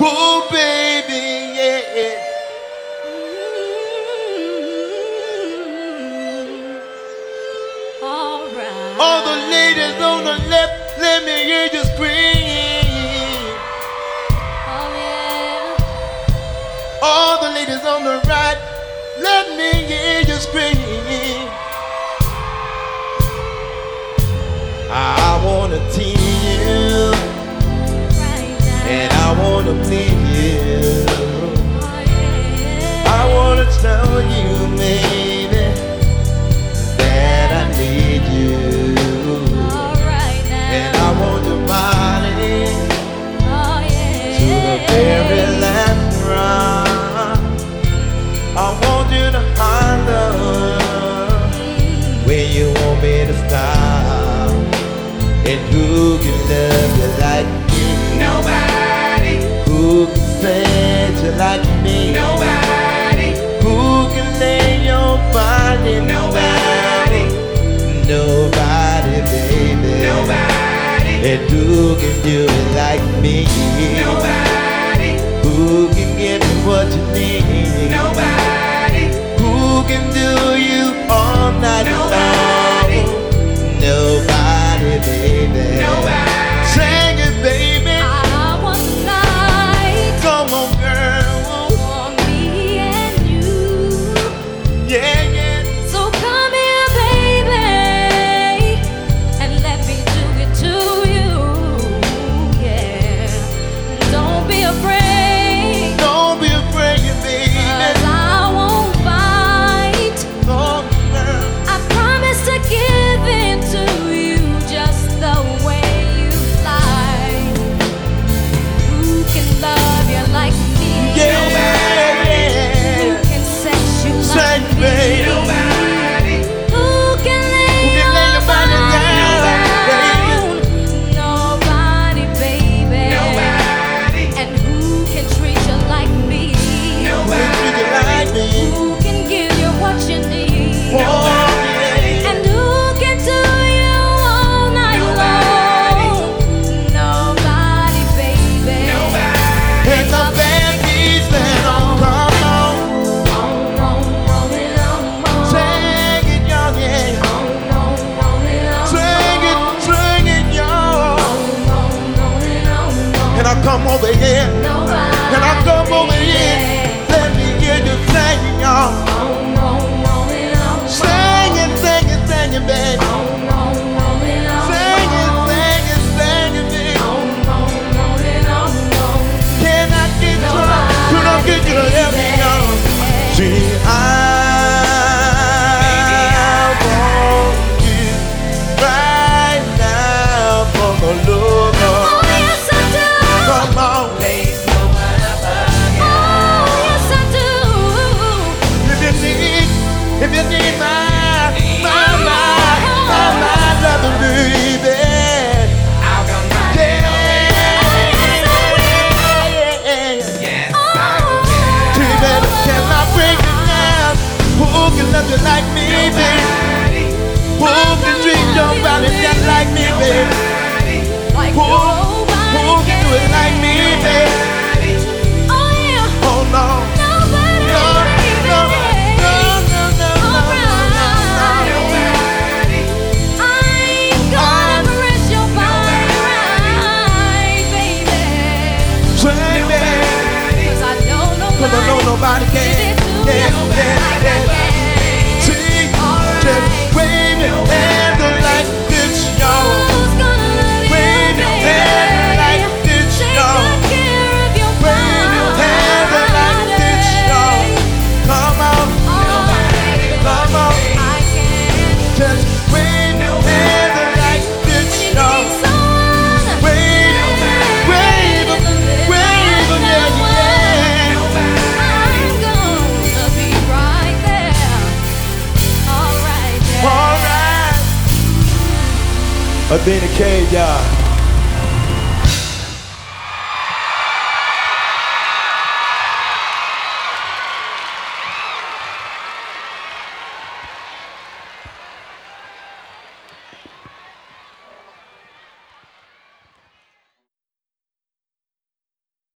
Oh, baby, yeah. All right. All the ladies on the left, let me hear you scream. Oh yeah. All the ladies on the right, let me hear you scream. I wanna tease you, Right now. and I wanna please you. Oh yeah. I wanna tell you, baby, that I need you. All right now. And I want your body Oh yeah. to the very last drop. I want you to holler when you want me to stop. And who can love you like me? Nobody, Who can say you like me? nobody, Who can lay your body? nobody, Nobody, baby. nobody, And who can do it like me? nobody, Who can give you what you need? nobody, Who can do you all night Nobody. long? Nobody, baby. nobody. Sing it, baby. I want the night Come on, girl. for me and you. Yeah, yeah. So come here, baby, and let me do it to you. Yeah. Don't be afraid, Don't be afraid, baby. 'cause I won't fight. Oh, girl. I promise to give it to you just the way you like. Who can love you like me? Yeah. Who can sex you Say, like me? baby. Nobody, Who can lay Who can lay your your body body down, down? Nobody, baby. nobody, And who can treat you like me? nobody, Treat you like me. Who can give you what you need? Oh, yeah. And who can do you all night long? Nobody, baby. And the band keeps playing on. Come on. Sing it, y'all, yeah. Sing it, y'all. And I come over here. And I come over here. Let me hear you singing, y'all. Sing it, baby. Sing it, baby. Can I get drunk? Can I get you to help me out? See, I want you right now for the love of. Oh, yes, I do. Come on, place no one above you. Oh, yes, I do. if you need my loving baby. I'll come running over Yeah. Yes, I will. Baby, can I bring it down? Who can love you like me, baby? Who can treat your body just like me, baby? Like Who nobody can do it like me, baby? Oh, yeah. Oh no, Nobody, no, baby. no, no, no, no, I ain't gonna caress your body right, baby. baby. 'Cause I know 'Cause I know nobody can. See, just wave your hand like this, y'all. Who's gonna love you, Wave your hand like this, Take y'all. good care of your Wave your hand like this, y'all. Come on, come on. I can. Just wave your hand like this, When you y'all. need someone, Wave, wave 'em, wave 'em, yeah, yeah. I'm gonna be right there. All right, yeah. All right. Athena K, y'all.